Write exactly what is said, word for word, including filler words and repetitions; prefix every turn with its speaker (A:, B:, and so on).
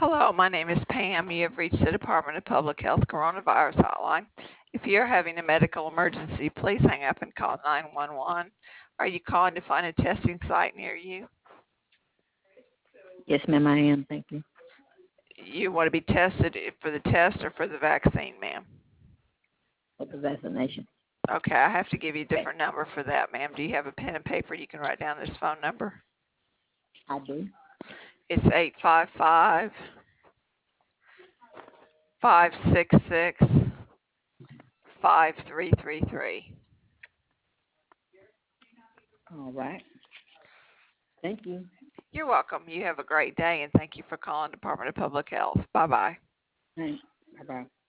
A: Hello, my name is Pam. You have reached the Department of Public Health Coronavirus Hotline. If you're having a medical emergency, please hang up and call nine one one. Are you calling to find a testing site near you?
B: Yes, ma'am, I am. Thank you.
A: You want to be tested for the test or for the vaccine, ma'am?
B: For the vaccination.
A: Okay, I have to give you a different number for that, ma'am. Do you have a pen and paper you can write down this phone number?
B: I do.
A: It's eight five five, five six six, five three three three.
B: All right. Thank you.
A: You're welcome. You have a great day, and thank you for calling Department of Public Health. Bye-bye.
B: Thanks. Bye-bye.